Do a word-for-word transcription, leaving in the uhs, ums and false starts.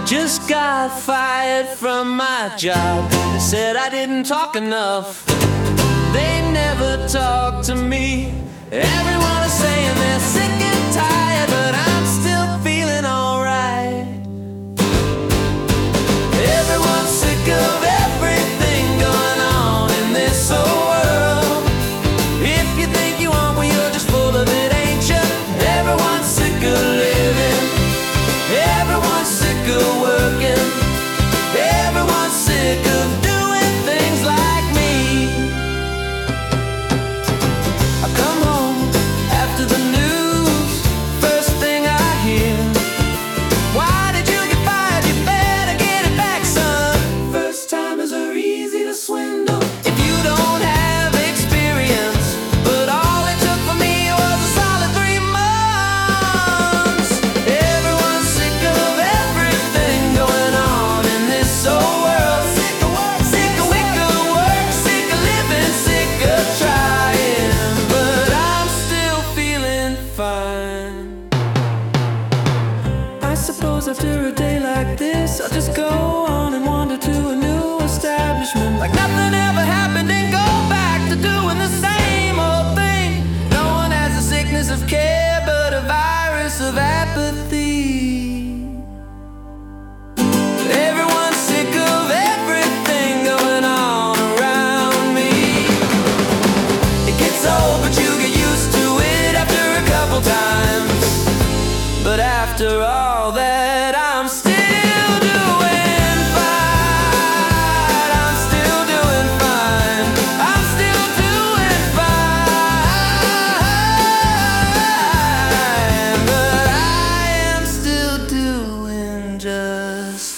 Just got fired from my job. They said I didn't talk enough. They never talk to me. Everyone is saying they're sick and tired, but I'm still feeling alright. Everyone's sick of everything going on in this whole world. If you think you want, well, you're just full of it, ain't you? Everyone's sick of living. Everyone's sick of working. Everyone's sick of doing things like me. I come home after the news. First thing I hear, why did you get fired? You better get it back, son. First timers are easy to swindle if you don't have experience. But all it took for me was a solid three months. Everyone's sick of everything going on in this whole world. Sick of work, sick of wicked work, sick of living, sick of trying. But I'm still feeling fine. I suppose after a day like this, I'll just go on and wander to a new establishment, like nothing ever happened, and go back to doing the same old thing. No one has the sickness of care, but a virus of apathy. Everyone's sick of everything going on around me. It gets old, but you get used to it after a couple times. But after all that, I'm still doing fine. I'm still doing fine. I'm still doing fine. But I am still doing just